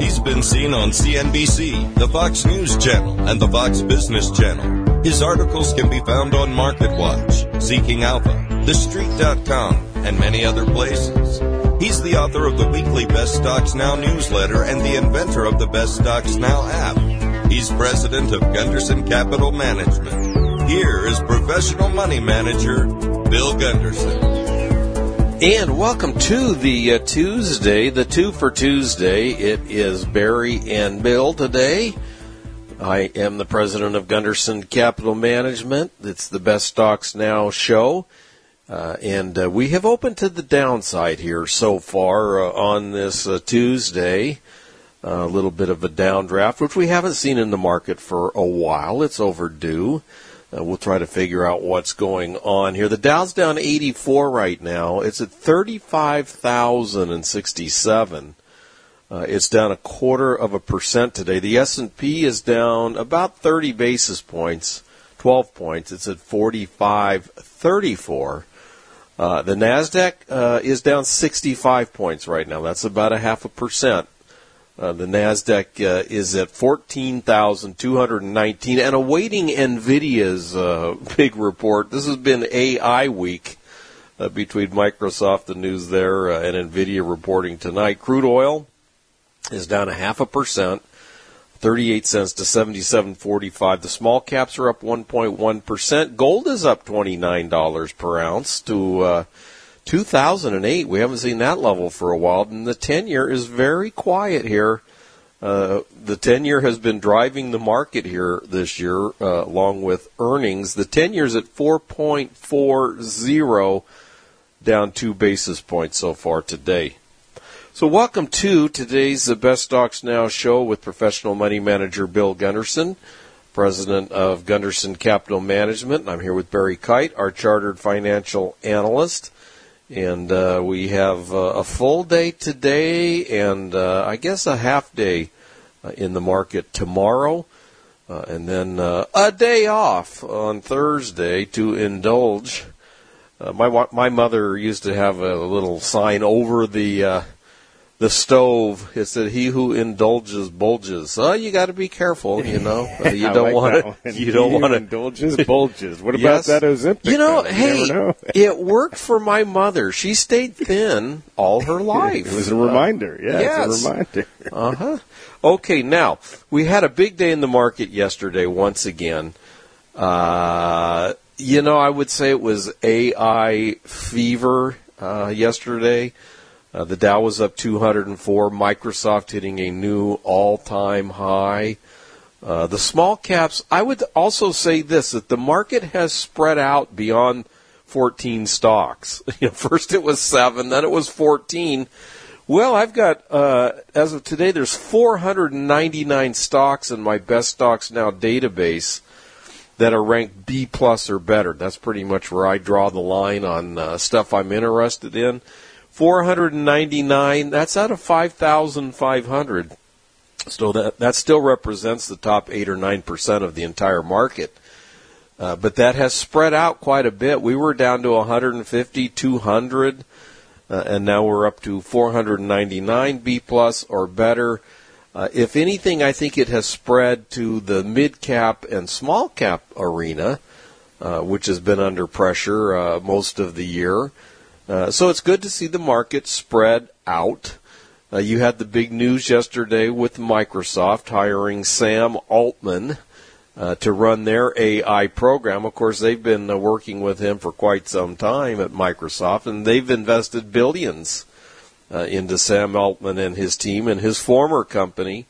He's been seen on CNBC, the Fox News Channel, and the Fox Business Channel. His articles can be found on MarketWatch, Seeking Alpha, TheStreet.com, and many other places. He's the author of the weekly Best Stocks Now newsletter and the inventor of the Best Stocks Now app. He's president of Gunderson Capital Management. Here is professional money manager, Bill Gunderson. And welcome to the Tuesday, the Two for Tuesday. It is Barry and Bill today. I am the president of Gunderson Capital Management. It's the Best Stocks Now show. And we have opened to the downside here so far on this Tuesday. A little bit of a downdraft, which we haven't seen in the market for a while. It's overdue. We'll try to figure out what's going on here. The Dow's down 84 right now. It's at 35,067. It's down 0.25% today. The S&P is down about 30 basis points, 12 points. It's at 45.34. The NASDAQ is down 65 points right now. That's about 0.5%. The NASDAQ is at 14,219 and awaiting NVIDIA's big report. This has been AI week between Microsoft, the news there, and NVIDIA reporting tonight. Crude oil is down 0.5%, 38 cents to 77.45. The small caps are up 1.1%. Gold is up $29 per ounce to 2008. We haven't seen that level for a while, and the 10-year is very quiet here. The 10-year has been driving the market here this year, along with earnings. The 10-year is at 4.40, down 2 basis points so far today. So welcome to today's The Best Stocks Now show with professional money manager Bill Gunderson, president of Gunderson Capital Management. I'm here with Barry Kite, our chartered financial analyst. And we have a full day today and I guess a half day in the market tomorrow. And then a day off on Thursday to indulge. My mother used to have a little sign over the stove. It said, "He who indulges bulges." Oh, you got to be careful, you know. You don't want to. You don't want to indulges bulges. What about that Ozempic? You know, it worked for my mother. She stayed thin all her life. It was a reminder. Yes. It's a reminder. Okay, now we had a big day in the market yesterday. Once again, I would say it was AI fever yesterday. The Dow was up 204, Microsoft hitting a new all-time high. The small caps, I would also say this, that the market has spread out beyond 14 stocks. First it was 7, then it was 14. Well, I've got, as of today, there's 499 stocks in my Best Stocks Now database that are ranked B plus or better. That's pretty much where I draw the line on stuff I'm interested in. 499, that's out of 5,500. So that still represents the top 8 or 9% of the entire market. But that has spread out quite a bit. We were down to 150, 200, and now we're up to 499 B plus or better. If anything, I think it has spread to the mid-cap and small-cap arena, which has been under pressure most of the year. So it's good to see the market spread out. You had the big news yesterday with Microsoft hiring Sam Altman to run their AI program. Of course, they've been working with him for quite some time at Microsoft, and they've invested billions into Sam Altman and his team and his former company,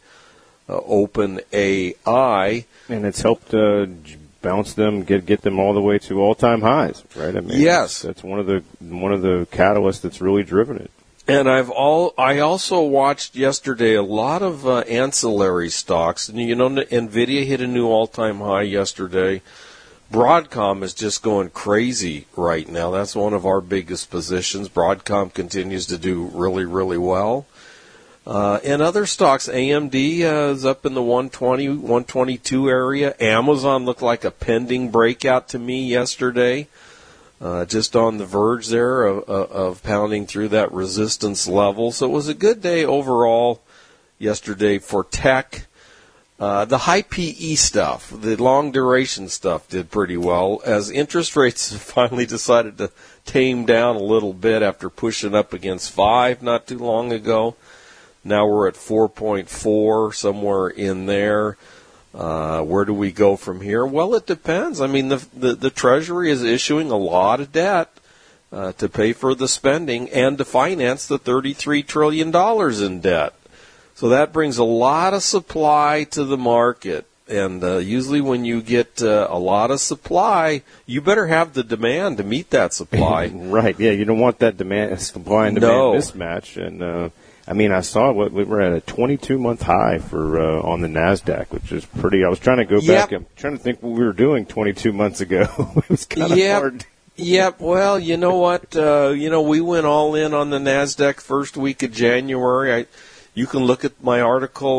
OpenAI. And it's helped bounce them, get them all the way to all-time highs, right? I mean, yes, that's one of the catalysts that's really driven it. And I also watched yesterday a lot of ancillary stocks. And NVIDIA hit a new all-time high yesterday. Broadcom is just going crazy right now. That's one of our biggest positions. Broadcom continues to do really, really well. And other stocks, AMD is up in the 120, 122 area. Amazon looked like a pending breakout to me yesterday, just on the verge there of pounding through that resistance level. So it was a good day overall yesterday for tech. The high PE stuff, the long duration stuff did pretty well as interest rates finally decided to tame down a little bit after pushing up against 5 not too long ago. Now we're at 4.4, somewhere in there. Where do we go from here? Well, it depends. I mean, the Treasury is issuing a lot of debt to pay for the spending and to finance the $33 trillion in debt. So that brings a lot of supply to the market. And usually when you get a lot of supply, you better have the demand to meet that supply. Right, yeah, you don't want that supply and demand mismatch. And I mean, I saw we were at a 22-month high for on the NASDAQ, which is pretty. I was trying to go back. I'm trying to think what we were doing 22 months ago. It was kind of hard. Yep. Well, you know what? We went all in on the NASDAQ first week of January. You can look at my article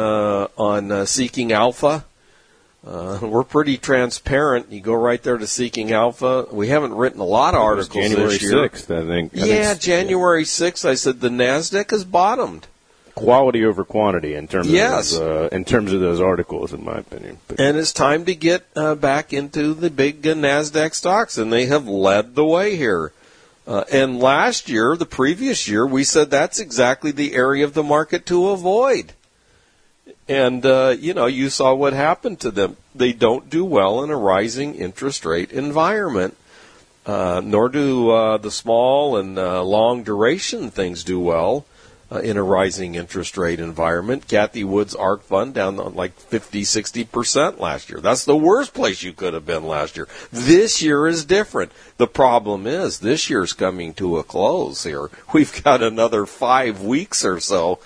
on Seeking Alpha. We're pretty transparent. You go right there to Seeking Alpha. We haven't written a lot of articles January this year. 6th, I think. January 6th. I said the NASDAQ has bottomed. Quality over quantity in terms of those articles, in my opinion. And it's time to get back into the big NASDAQ stocks, and they have led the way here. And last year, the previous year, we said that's exactly the area of the market to avoid. And, you saw what happened to them. They don't do well in a rising interest rate environment, nor do the small and long duration things do well in a rising interest rate environment. Cathie Wood's ARK Fund down like 50-60% last year. That's the worst place you could have been last year. This year is different. The problem is this year's coming to a close here. We've got another 5 weeks or so.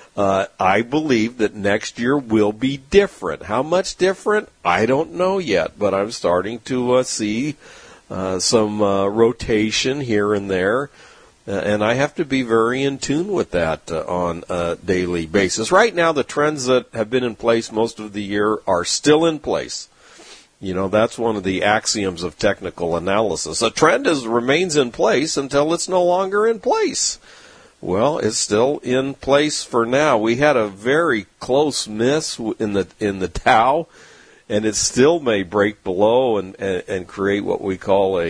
I believe that next year will be different. How much different? I don't know yet, but I'm starting to see some rotation here and there. And I have to be very in tune with that on a daily basis. Right now, the trends that have been in place most of the year are still in place. That's one of the axioms of technical analysis. A trend remains in place until it's no longer in place. Well, it's still in place for now. We had a very close miss in the Dow, and it still may break below and create what we call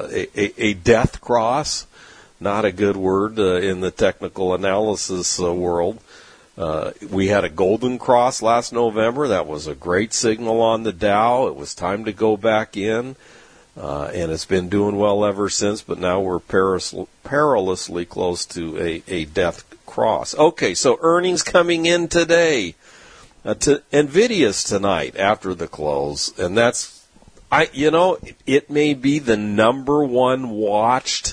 a death cross. Not a good word in the technical analysis world. We had a golden cross last November. That was a great signal on the Dow. It was time to go back in, and it's been doing well ever since, but now we're perilously close to a death cross. Okay, so earnings coming in today. NVIDIA's tonight after the close, and that's, it may be the number one watched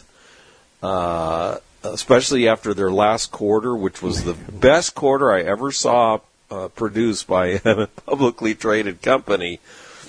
especially after their last quarter, which was the best quarter I ever saw produced by a publicly traded company.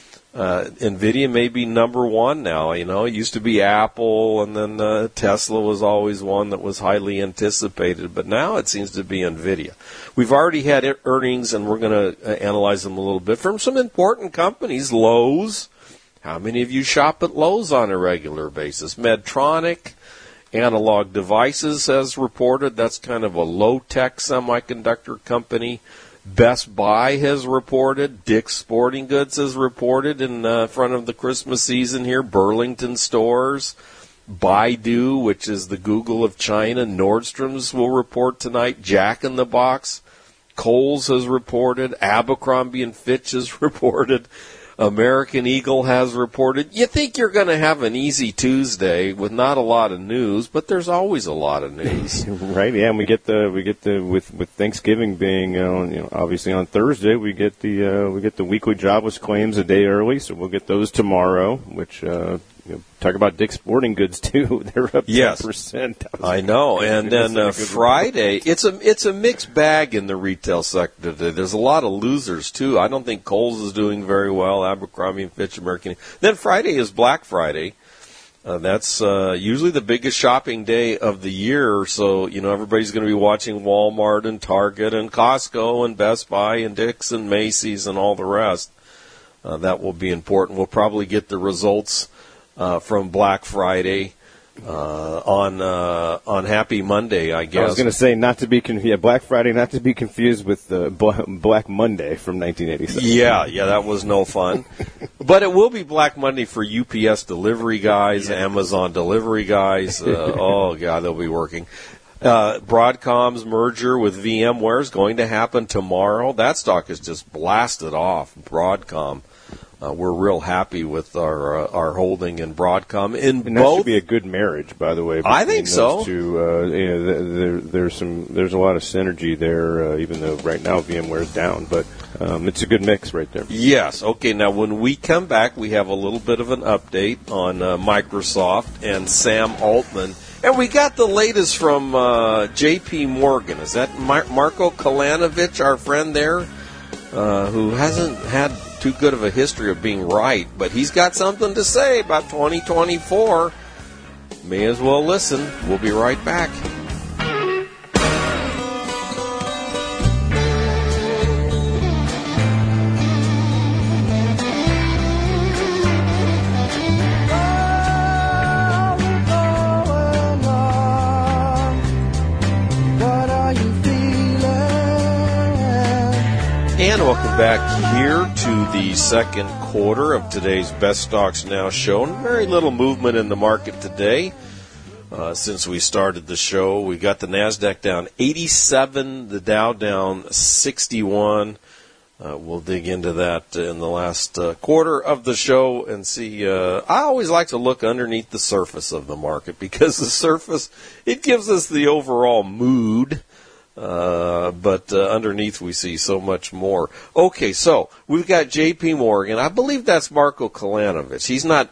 NVIDIA may be number one now. It used to be Apple, and then Tesla was always one that was highly anticipated, but now it seems to be NVIDIA. We've already had earnings, and we're going to analyze them a little bit from some important companies. Lowe's. How many of you shop at Lowe's on a regular basis? Medtronic. Analog Devices has reported. That's kind of a low-tech semiconductor company. Best Buy has reported. Dick's Sporting Goods has reported in front of the Christmas season here. Burlington Stores. Baidu, which is the Google of China. Nordstrom's will report tonight. Jack in the Box. Kohl's has reported. Abercrombie & Fitch has reported. American Eagle has reported. You think you're going to have an easy Tuesday with not a lot of news, but there's always a lot of news. Right, yeah, and we get the with Thanksgiving being obviously on Thursday, we get the weekly jobless claims a day early, so we'll get those tomorrow, which talk about Dick's Sporting Goods too. They're up 10%. I know. And then Friday, it's a mixed bag in the retail sector today. There's a lot of losers too. I don't think Kohl's is doing very well. Abercrombie & Fitch, American. Then Friday is Black Friday. That's usually the biggest shopping day of the year. So everybody's going to be watching Walmart and Target and Costco and Best Buy and Dick's and Macy's and all the rest. That will be important. We'll probably get the results from Black Friday on Happy Monday, I guess. I was going to say not to be Black Friday, not to be confused with Black Monday from 1987. Yeah, that was no fun. But it will be Black Monday for UPS delivery guys, Amazon delivery guys. Oh God, they'll be working. Broadcom's merger with VMware is going to happen tomorrow. That stock is just blasted off. Broadcom. We're real happy with our holding in Broadcom. And that should be a good marriage, by the way. I think so. There's a lot of synergy there, even though right now VMware is down, but it's a good mix right there. Yes. Okay. Now, when we come back, we have a little bit of an update on Microsoft and Sam Altman, and we got the latest from J.P. Morgan. Is that Marko Kolanovic, our friend there, who hasn't had too good of a history of being right, but he's got something to say about 2024. May as well listen. We'll be right back. And welcome back here to the second quarter of today's Best Stocks Now show. Very little movement in the market today since we started the show. We got the NASDAQ down 87, the Dow down 61. We'll dig into that in the last quarter of the show and see. I always like to look underneath the surface of the market because the surface, it gives us the overall mood. But underneath we see so much more. Okay, so we've got J.P. Morgan. I believe that's Marko Kolanovic. He's not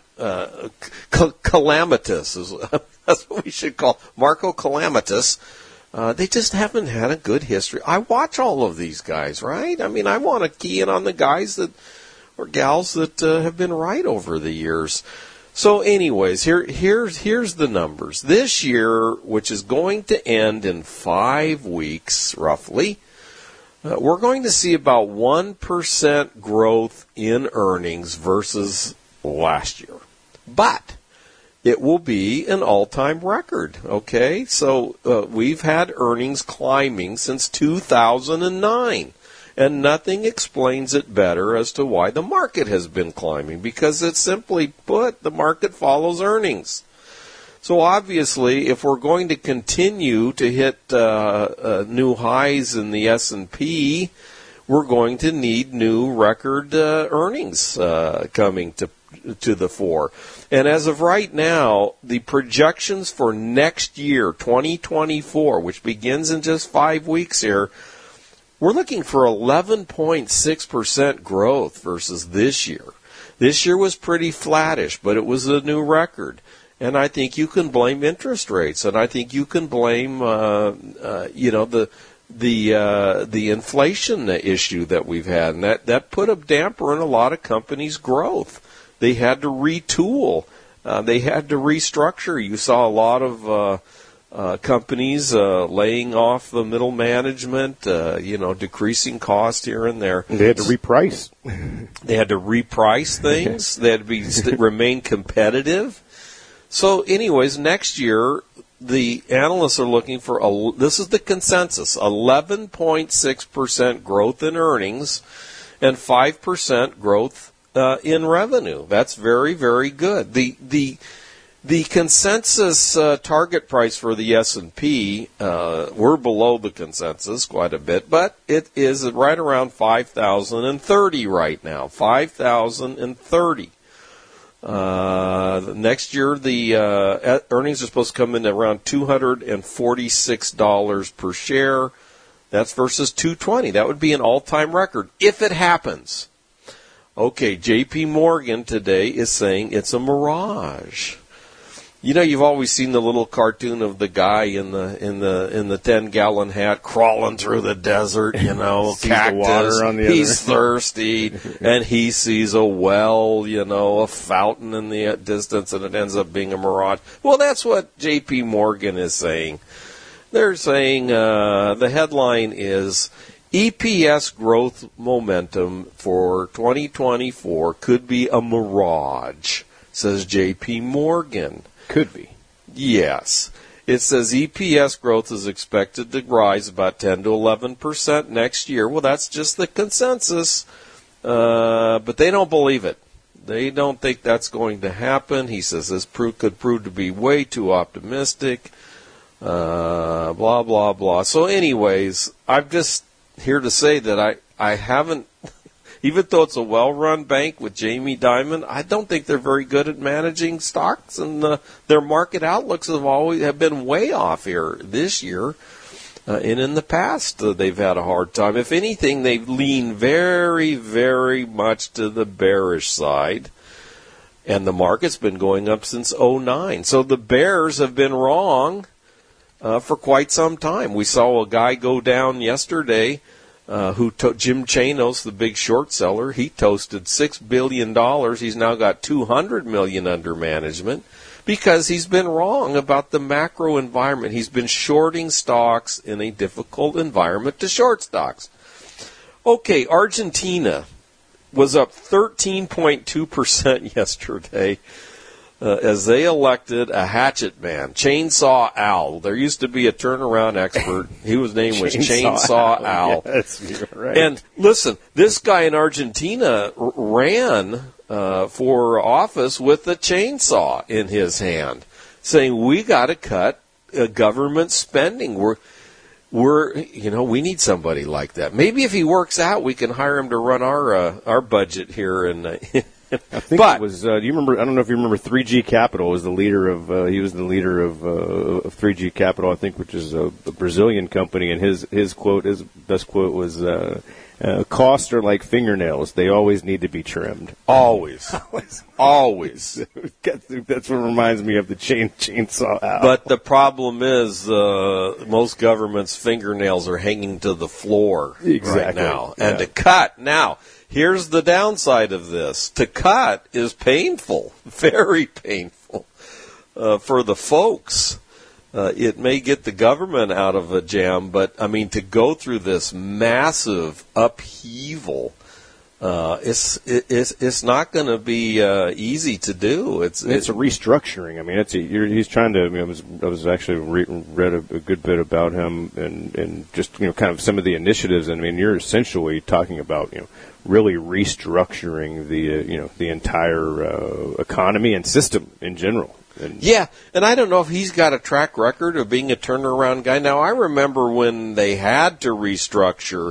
calamitous. That's what we should call Marko Calamitous. They just haven't had a good history. I watch all of these guys, right? I mean, I want to key in on the guys that or gals that have been right over the years. So anyways, here's the numbers. This year, which is going to end in 5 weeks, roughly, we're going to see about 1% growth in earnings versus last year. But it will be an all-time record, okay? So we've had earnings climbing since 2009. And nothing explains it better as to why the market has been climbing, because it's simply put, the market follows earnings. So obviously, if we're going to continue to hit new highs in the S&P, we're going to need new record earnings coming to the fore. And as of right now, the projections for next year, 2024, which begins in just 5 weeks here, we're looking for 11.6% growth versus this year. This year was pretty flattish, but it was a new record. And I think you can blame interest rates, and I think you can blame, the inflation issue that we've had, and that put a damper in a lot of companies' growth. They had to retool, they had to restructure. You saw a lot of companies laying off the middle management, decreasing cost here and there. They had to reprice. They had to reprice things. They had to remain competitive. So, anyways, next year the analysts are looking for this is the consensus: 11.6% growth in earnings and 5% growth in revenue. That's very, very good. The consensus target price for the S&P, we're below the consensus quite a bit, but it is right around 5,030 right now, 5,030. Next year, the earnings are supposed to come in at around $246 per share. That's versus $220. That would be an all-time record if it happens. Okay, J.P. Morgan today is saying it's a mirage. You know, you've always seen the little cartoon of the guy in the 10-gallon hat crawling through the desert, cactus. Water on the He's thirsty, and he sees a well, a fountain in the distance, and it ends up being a mirage. Well, that's what J.P. Morgan is saying. They're saying the headline is EPS growth momentum for 2024 could be a mirage, says J.P. Morgan. Could be. Yes. It says EPS growth is expected to rise about 10 to 11% next year. Well, that's just the consensus, but they don't believe it. They don't think that's going to happen. He says this could prove to be way too optimistic, blah, blah, blah. So anyways, I'm just here to say that I haven't, even though it's a well-run bank with Jamie Dimon, I don't think they're very good at managing stocks, and their market outlooks have been way off here this year. And in the past, they've had a hard time. If anything, they've leaned very, very much to the bearish side. And the market's been going up since 2009. So the bears have been wrong for quite some time. We saw a guy go down yesterday Jim Chanos, the big short seller. He toasted $6 billion. He's now got $200 million under management, because he's been wrong about the macro environment. He's been shorting stocks in a difficult environment to short stocks. Okay, Argentina was up 13.2% yesterday as they elected a hatchet man, Chainsaw Al. There used to be a turnaround expert. His name was Chainsaw Al. Yes, you're right. And listen, this guy in Argentina ran for office with a chainsaw in his hand, saying we got to cut government spending. We need somebody like that. Maybe if he works out, we can hire him to run our budget here. And I think it was. Do you remember? I don't know if you remember. 3G Capital was the leader of. He was the leader of 3G Capital, I think, which is a Brazilian company. And his best quote was. Costs are like fingernails. They always need to be trimmed. Always. That's what reminds me of the chainsaw Al. But the problem is most governments' fingernails are hanging to the floor right now. Yeah. And to cut, now, here's the downside of this. To cut is painful, very painful for the folks. It may get the government out of a jam, but, I mean, to go through this massive upheaval, it's not going to be easy to do. It's a restructuring. I mean, he's trying to. I was actually read a good bit about him and just kind of some of the initiatives. And I mean, you're essentially talking about really restructuring the entire economy and system in general. And I don't know if he's got a track record of being a turnaround guy. Now, I remember when they had to restructure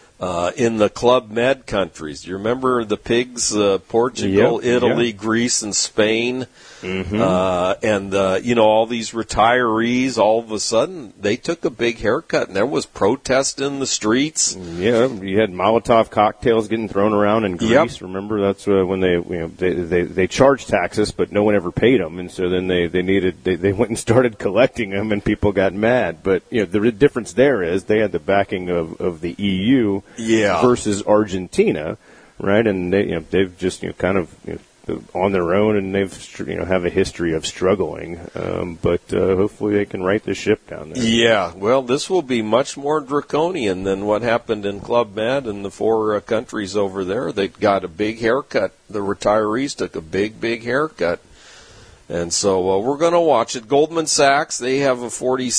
in the Club Med countries. Do you remember the pigs, Portugal, Italy, Greece, and Spain? Mm-hmm. And all these retirees, all of a sudden, they took a big haircut, and there was protest in the streets. Yeah, you had Molotov cocktails getting thrown around in Greece. Yep. Remember, that's when they charged taxes, but no one ever paid them, and so then they went and started collecting them, and people got mad. But the difference there is they had the backing of the EU versus Argentina, right? And they've just kind of on their own, and they've have a history of struggling. But hopefully they can right the ship down there. Yeah, well, this will be much more draconian than what happened in Club Med and the four countries over there. They got a big haircut. The retirees took a big haircut. And so we're going to watch it. Goldman Sachs, they have a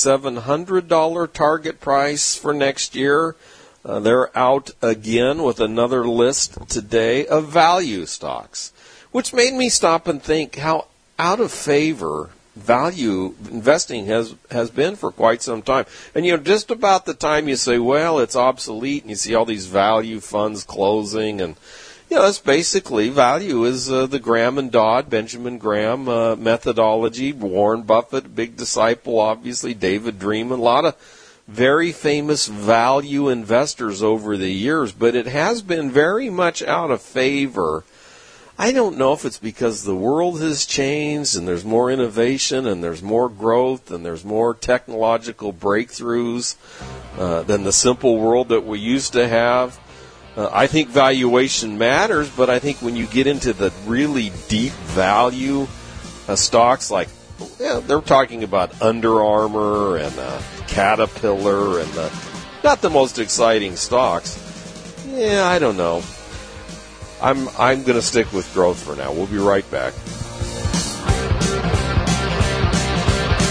$4,700 target price for next year. They're out again with another list today of value stocks, which made me stop and think how out of favor value investing has been for quite some time. And, just about the time you say, well, it's obsolete, and you see all these value funds closing, and, that's basically value is the Graham and Dodd, Benjamin Graham methodology. Warren Buffett, big disciple, obviously, David Dream, a lot of very famous value investors over the years, but it has been very much out of favor. I don't know if it's because the world has changed and there's more innovation and there's more growth and there's more technological breakthroughs than the simple world that we used to have. I think valuation matters, but I think when you get into the really deep value stocks, like they're talking about Under Armour and Caterpillar and not the most exciting stocks. Yeah, I don't know. I'm going to stick with growth for now. We'll be right back.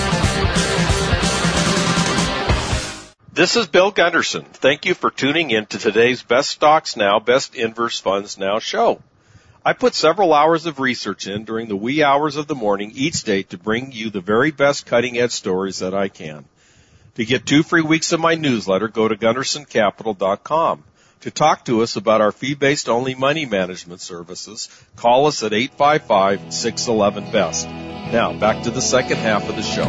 This is Bill Gunderson. Thank you for tuning in to today's Best Stocks Now, Best Inverse Funds Now show. I put several hours of research in during the wee hours of the morning each day to bring you the very best cutting-edge stories that I can. To get 2 free weeks of my newsletter, go to GundersonCapital.com. To talk to us about our fee-based only money management services, call us at 855-611-BEST. Now, back to the second half of the show.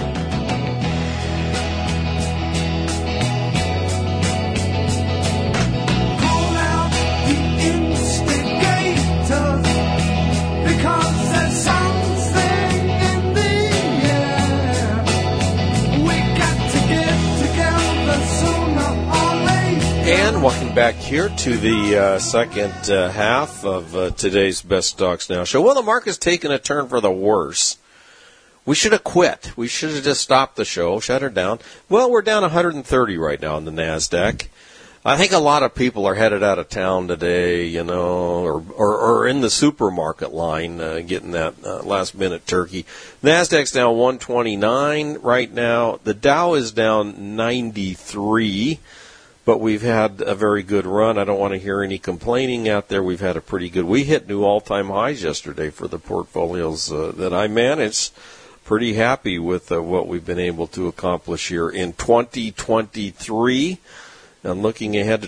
And welcome back here to the second half of today's Best Stocks Now show. Well, the market's taken a turn for the worse. We should have quit. We should have just stopped the show, shut her down. Well, we're down 130 right now on the NASDAQ. I think a lot of people are headed out of town today, you know, or in the supermarket line getting that last-minute turkey. NASDAQ's down 129 right now. The Dow is down 93. But we've had a very good run. I don't want to hear any complaining out there. We've had a pretty good. We hit new all-time highs yesterday for the portfolios that I manage. Pretty happy with what we've been able to accomplish here in 2023 and looking ahead to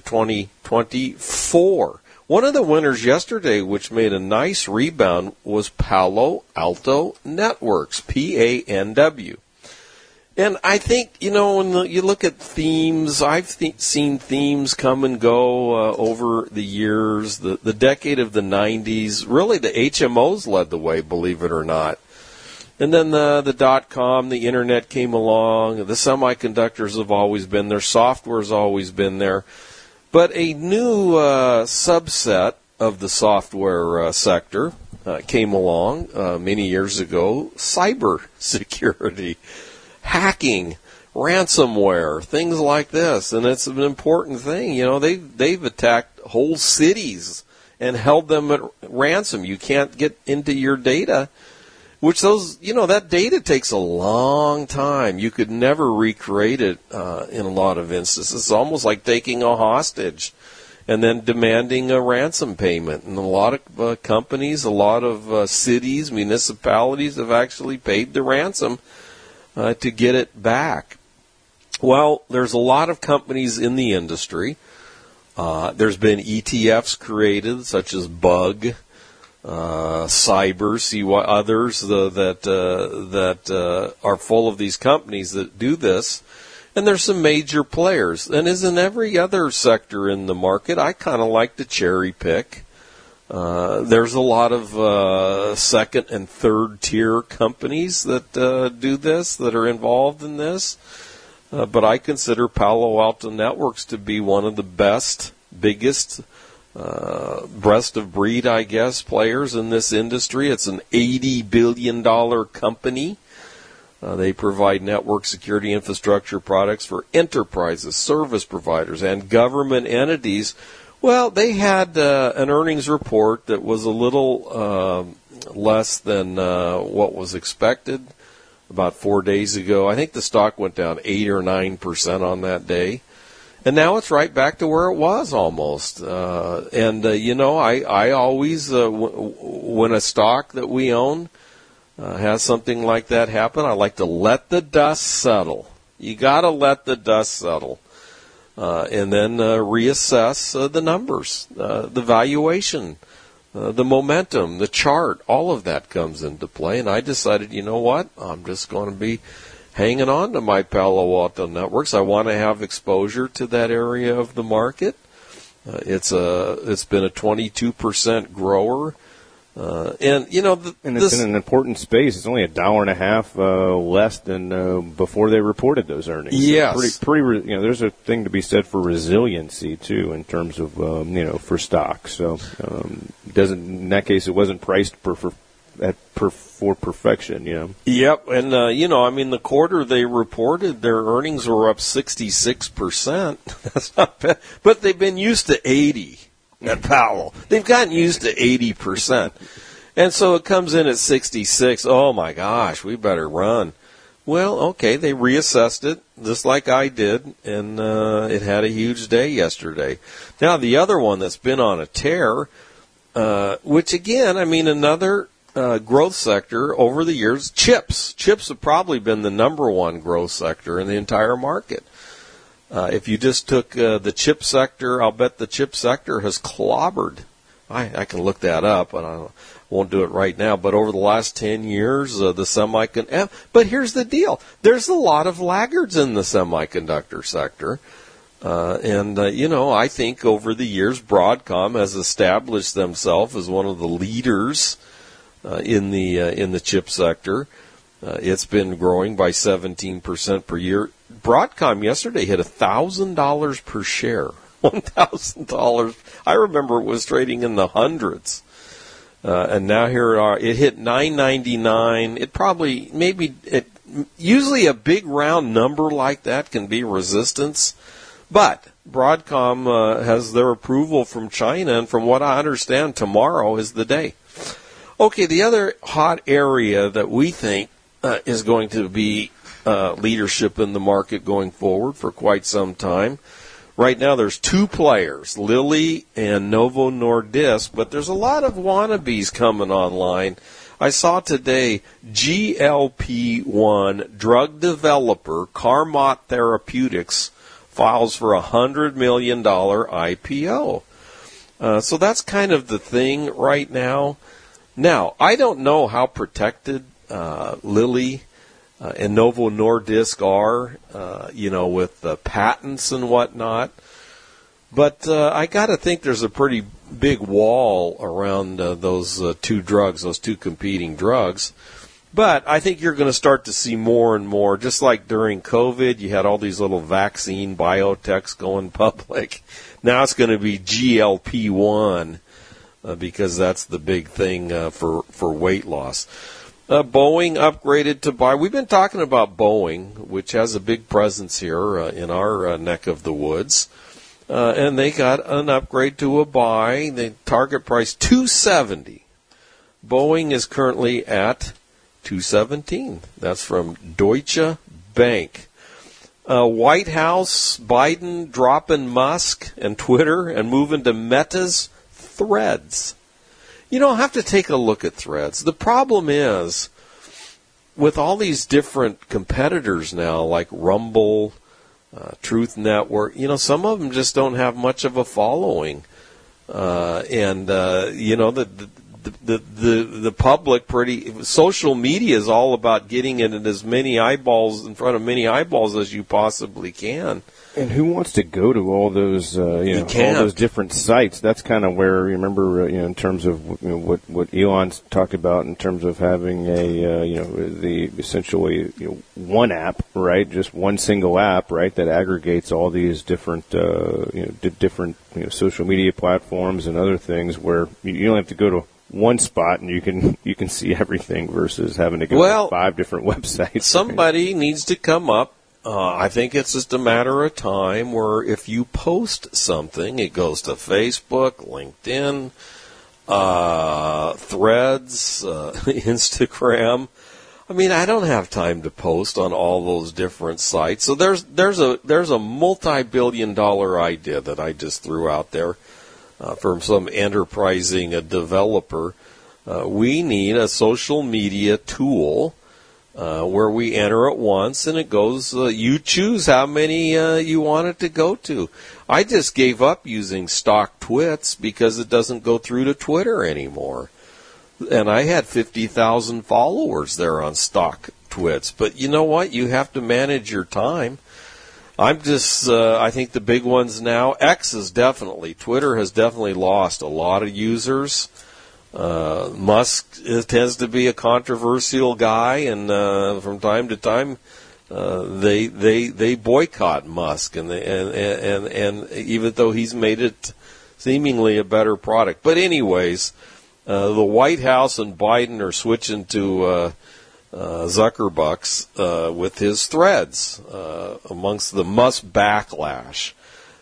2024. One of the winners yesterday, which made a nice rebound, was Palo Alto Networks, PANW. And I think, you know, when you look at themes, I've seen themes come and go over the years. The decade of the 90s, really the HMOs led the way, believe it or not. And then the dot-com, the Internet came along. The semiconductors have always been there. Software's always been there. But a new subset of the software sector came along many years ago, cybersecurity. Hacking, ransomware, things like this, and it's an important thing. You know, they've attacked whole cities and held them at ransom. You can't get into your data, which that data takes a long time. You could never recreate it in a lot of instances. It's almost like taking a hostage and then demanding a ransom payment. And a lot of companies, a lot of cities, municipalities have actually paid the ransom to get it back. Well, there's a lot of companies in the industry. There's been ETFs created, such as Bug, Cyber, others that are full of these companies that do this. And there's some major players. And as in every other sector in the market, I kind of like to cherry pick. There's a lot of second and third tier companies that do this, that are involved in this. But I consider Palo Alto Networks to be one of the best, biggest, breast of breed, I guess, players in this industry. It's an $80 billion company. They provide network security infrastructure products for enterprises, service providers, and government entities. Well, they had an earnings report that was a little less than what was expected about 4 days ago. I think the stock went down 8 or 9% on that day. And now it's right back to where it was almost. I always, when a stock that we own has something like that happen, I like to let the dust settle. You got to let the dust settle. And then reassess the numbers, the valuation, the momentum, the chart, all of that comes into play. And I decided, you know what, I'm just going to be hanging on to my Palo Alto Networks. I want to have exposure to that area of the market. It's been a 22% grower. And it's in an important space. It's only $1.50 less than before they reported those earnings. Yes, so pretty. There's a thing to be said for resiliency too, in terms of for stocks. So in that case, it wasn't priced for perfection. Yep, and the quarter they reported, their earnings were up 66%. That's not bad, but they've been used to 80%. At Powell, they've gotten used to 80%, and so it comes in at 66. Oh my gosh, we better run. Well, okay, they reassessed it, just like I did, and it had a huge day yesterday. Now, the other one that's been on a tear, which again, I mean, another growth sector over the years, chips. Chips have probably been the number one growth sector in the entire market. If you just took the chip sector, I'll bet the chip sector has clobbered. I can look that up, and I won't do it right now. But over the last 10 years, the semiconductor. But here's the deal: there's a lot of laggards in the semiconductor sector, I think over the years, Broadcom has established themselves as one of the leaders in the chip sector. It's been growing by 17% per year. Broadcom yesterday hit $1,000 per share. $1,000. I remember it was trading in the hundreds. And now here it are. It hit $9.99. It probably, usually a big round number like that can be resistance. But Broadcom has their approval from China, and from what I understand, tomorrow is the day. Okay, the other hot area that we think is going to be leadership in the market going forward for quite some time. Right now there's two players, Lilly and Novo Nordisk, but there's a lot of wannabes coming online. I saw today GLP-1 drug developer Carmot Therapeutics files for a $100 million IPO. So that's kind of the thing right now. Now, I don't know how protected Lilly and Novo Nordisk are, with patents and whatnot. But I got to think there's a pretty big wall around those two drugs, those two competing drugs. But I think you're going to start to see more and more, just like during COVID, you had all these little vaccine biotechs going public. Now it's going to be GLP-1 because that's the big thing for weight loss. Boeing upgraded to buy. We've been talking about Boeing, which has a big presence here in our neck of the woods. And they got an upgrade to a buy. The target price $270. Boeing is currently at $217. That's from Deutsche Bank. White House, Biden dropping Musk and Twitter and moving to Meta's Threads. I'll have to take a look at Threads. The problem is, with all these different competitors now, like Rumble, Truth Network, some of them just don't have much of a following. The public social media is all about getting it in as many eyeballs, in front of many eyeballs as you possibly can. And who wants to go to all those, all those different sites? That's kind of where, remember, in terms of what Elon's talked about in terms of having the essentially one app, right? Just one single app, right? That aggregates all these different, different social media platforms and other things where you don't have to go to one spot and you can see everything versus having to go to 5 different websites. Somebody needs to come up. I think it's just a matter of time where if you post something, it goes to Facebook, LinkedIn, Threads, Instagram. I mean, I don't have time to post on all those different sites. So there's a multi-billion-dollar idea that I just threw out there from some enterprising developer. We need a social media tool where we enter it once and it goes, you choose how many you want it to go to. I just gave up using stock twits because it doesn't go through to Twitter anymore. And I had 50,000 followers there on stock twits. But you know what? You have to manage your time. I'm just, I think the big ones now, Twitter has definitely lost a lot of users. Musk tends to be a controversial guy, and from time to time, they boycott Musk, and even though he's made it seemingly a better product. But anyways, the White House and Biden are switching to Zuckerbucks with his Threads amongst the Musk backlash.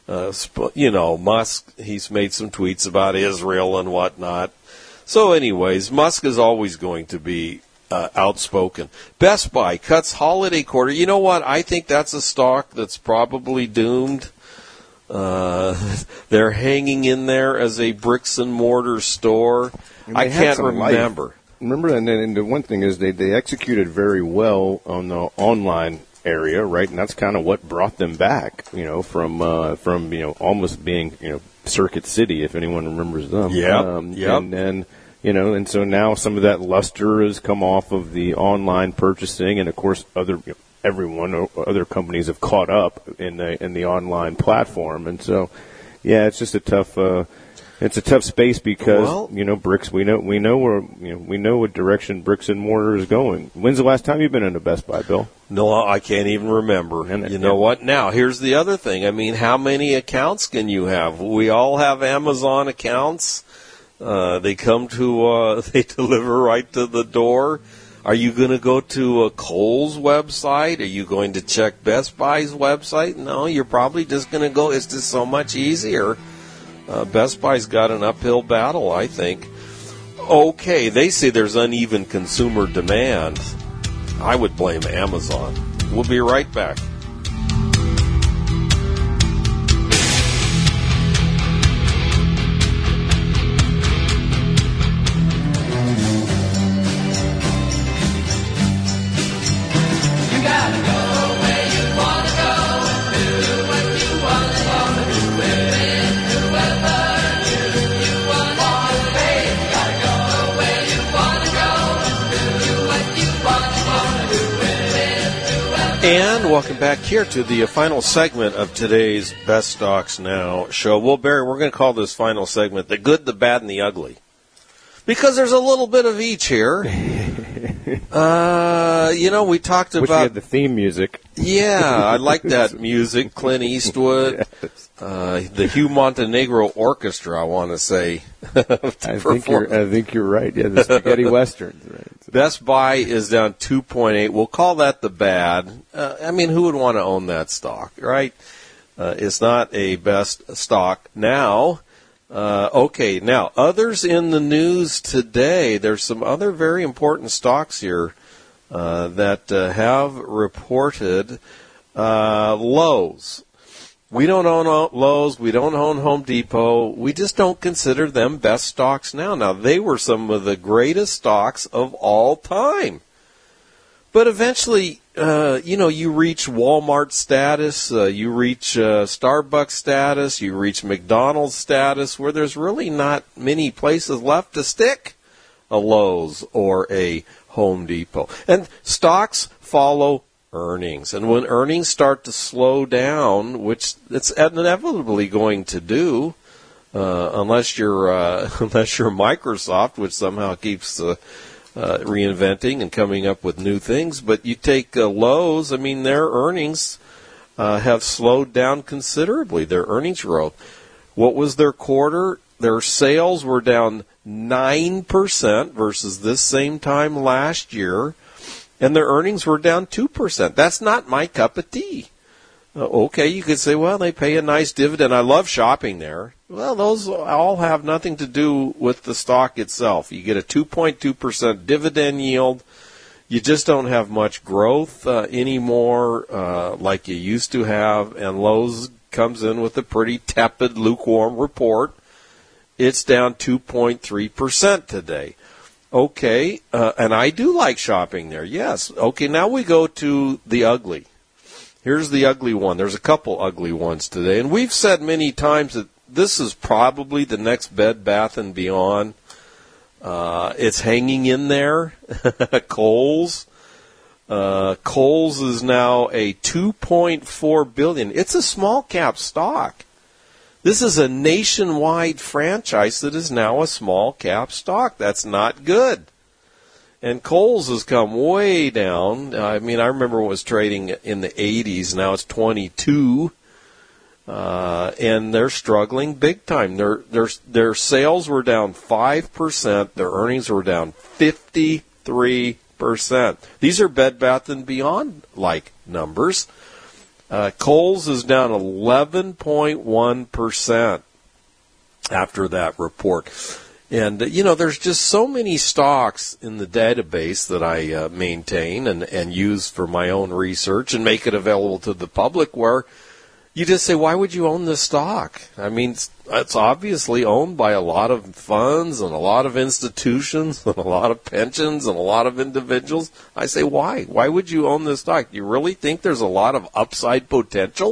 Musk, he's made some tweets about Israel and whatnot. So anyways, Musk is always going to be outspoken. Best Buy cuts holiday quarter. You know what? I think that's a stock that's probably doomed. They're hanging in there as a bricks and mortar store. I can't remember. Remember, and the one thing is they executed very well on the online area, right? And that's kind of what brought them back, from almost being, Circuit City, if anyone remembers them. Yeah. And then, and so now some of that luster has come off of the online purchasing, and of course other companies have caught up in the online platform, and so it's just a tough space because bricks. We know what direction bricks and mortar is going. When's the last time you've been in a Best Buy, Bill? No, I can't even remember. And you know what? Now here's the other thing. I mean, how many accounts can you have? We all have Amazon accounts. They come to they deliver right to the door. Are you going to go to a Kohl's website? Are you going to check Best Buy's website? No, you're probably just going to go. It's just so much easier. Best Buy's got an uphill battle, I think. Okay, they say there's uneven consumer demand. I would blame Amazon. We'll be right back. And welcome back here to the final segment of today's Best Stocks Now show. Well, Barry, we're going to call this final segment The Good, the Bad, and the Ugly. Because there's a little bit of each here. We talked about... Wish we had the theme music. Yeah, I like that music. Clint Eastwood. Yes. The Hugh Montenegro Orchestra, I want to say. I think you're right. Yeah, the spaghetti westerns. Right. Best Buy is down 2.8. We'll call that the bad. Who would want to own that stock, right? It's not a best stock now. Okay, now, others in the news today, there's some other very important stocks here that have reported. Lowe's. We don't own Lowe's. We don't own Home Depot. We just don't consider them best stocks now. Now, they were some of the greatest stocks of all time. But eventually, you reach Walmart status, you reach Starbucks status, you reach McDonald's status, where there's really not many places left to stick a Lowe's or a Home Depot. And stocks follow earnings. And when earnings start to slow down, which it's inevitably going to do, unless you're Microsoft, which somehow keeps reinventing and coming up with new things. But you take Lowe's, their earnings have slowed down considerably, their earnings growth. What was their quarter? Their sales were down 9% versus this same time last year, and their earnings were down 2%. That's not my cup of tea. Okay, you could say, well, they pay a nice dividend. I love shopping there. Well, those all have nothing to do with the stock itself. You get a 2.2% dividend yield. You just don't have much growth anymore like you used to have, and Lowe's comes in with a pretty tepid, lukewarm report. It's down 2.3% today. Okay, and I do like shopping there, yes. Okay, now we go to the ugly. Here's the ugly one. There's a couple ugly ones today. And we've said many times that this is probably the next Bed Bath & Beyond. It's hanging in there. Kohl's. Kohl's is now a $2.4 billion. It's a small cap stock. This is a nationwide franchise that is now a small cap stock. That's not good. And Kohl's has come way down. I remember it was trading in the 80s. Now it's 22. And they're struggling big time. Their sales were down 5%. Their earnings were down 53%. These are Bed Bath & Beyond-like numbers. Kohl's is down 11.1% after that report. And, there's just so many stocks in the database that I maintain and use for my own research and make it available to the public where you just say, why would you own this stock? I mean, it's obviously owned by a lot of funds and a lot of institutions and a lot of pensions and a lot of individuals. I say, why? Why would you own this stock? You really think there's a lot of upside potential?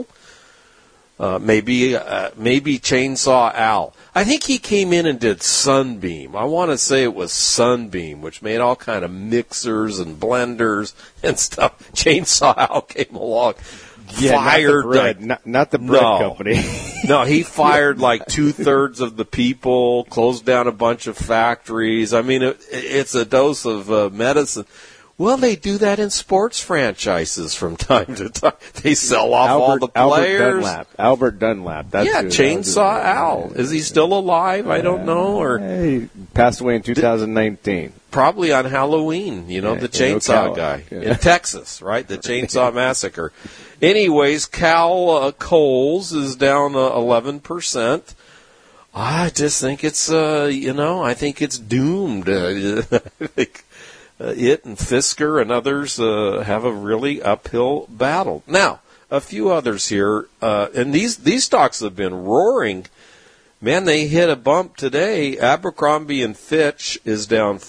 Maybe Chainsaw Al. I think he came in and did Sunbeam. I want to say it was Sunbeam, which made all kind of mixers and blenders and stuff. Chainsaw Al came along. Yeah, Fired not the bread company. No, he fired like 2/3 of the people, closed down a bunch of factories. I mean, it's a dose of medicine. Well, they do that in sports franchises from time to time. They sell off all the players. Albert Dunlap. That's Chainsaw Al. Is he still alive? I don't know. Or he passed away in 2019. Probably on Halloween, the chainsaw guy in Texas, right? The Chainsaw Massacre. Anyways, Cal Coles is down 11%. I just think it's, I think it's doomed. I think it and Fisker and others have a really uphill battle. Now, a few others here, and these stocks have been roaring. Man, they hit a bump today. Abercrombie and Fitch is down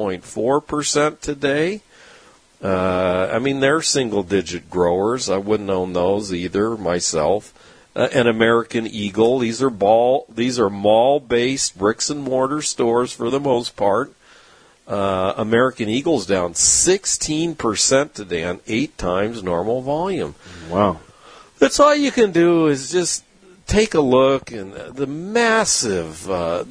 4.4% today. They're single-digit growers. I wouldn't own those either myself. An American Eagle. These are mall-based bricks and mortar stores for the most part. American Eagle's down 16% today on 8 times normal volume. Wow. That's all you can do is just take a look and the massive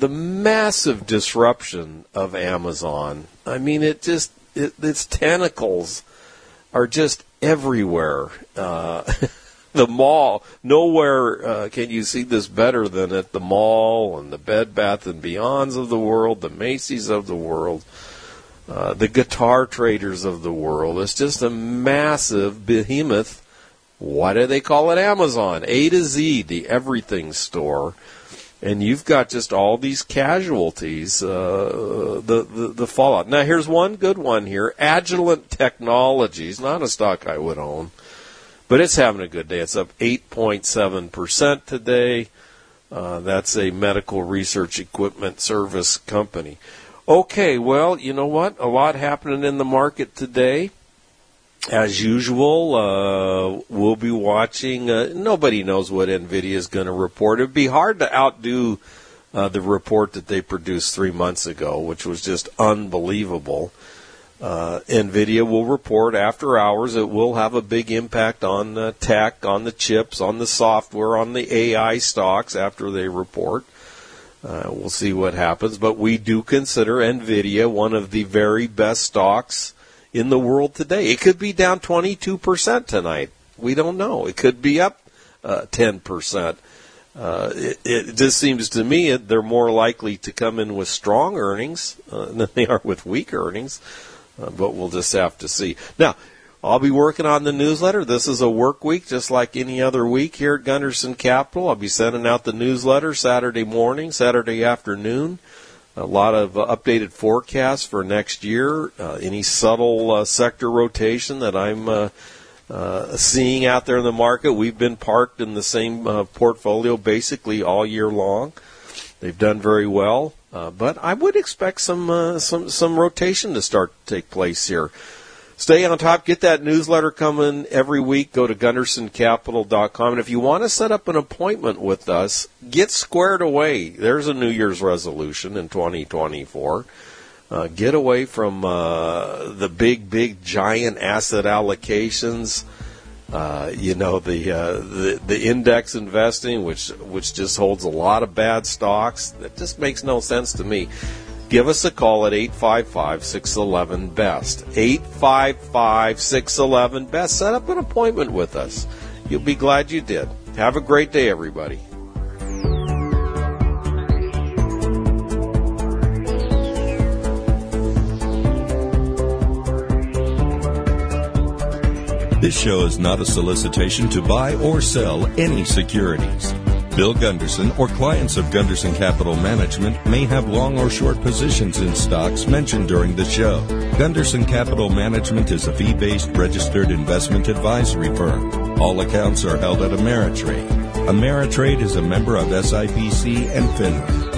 disruption of Amazon. I mean, its tentacles are just everywhere. The mall, nowhere can you see this better than at the mall and the Bed Bath & Beyonds of the world, the Macy's of the world, the Guitar Traders of the world. It's just a massive behemoth. Why do they call it Amazon? A to Z, the everything store. And you've got just all these casualties, the fallout. Now, here's one good one here. Agilent Technologies, not a stock I would own, but it's having a good day. It's up 8.7% today. That's a medical research equipment service company. Okay, well, you know what? A lot happening in the market today. As usual, we'll be watching. Nobody knows what NVIDIA is going to report. It would be hard to outdo the report that they produced 3 months ago, which was just unbelievable. NVIDIA will report after hours. It will have a big impact on tech, on the chips, on the software, on the AI stocks after they report. We'll see what happens. But we do consider NVIDIA one of the very best stocks in the world today. It could be down 22% tonight. We don't know. It could be up 10%. It just seems to me they're more likely to come in with strong earnings than they are with weak earnings. But we'll just have to see. Now, I'll be working on the newsletter. This is a work week, just like any other week here at Gunderson Capital. I'll be sending out the newsletter Saturday morning, Saturday afternoon. A lot of updated forecasts for next year. Any subtle sector rotation that I'm seeing out there in the market. We've been parked in the same portfolio basically all year long. They've done very well, but I would expect some rotation to start to take place here. Stay on top. Get that newsletter coming every week. Go to GundersonCapital.com. And if you want to set up an appointment with us, get squared away. There's a New Year's resolution in 2024. Get away from the big, giant asset allocations. The index investing, which just holds a lot of bad stocks. That just makes no sense to me. Give us a call at 855-611-BEST. 855-611-BEST. Set up an appointment with us. You'll be glad you did. Have a great day, everybody. This show is not a solicitation to buy or sell any securities. Bill Gunderson or clients of Gunderson Capital Management may have long or short positions in stocks mentioned during the show. Gunderson Capital Management is a fee-based registered investment advisory firm. All accounts are held at Ameritrade. Ameritrade is a member of SIPC and FINRA.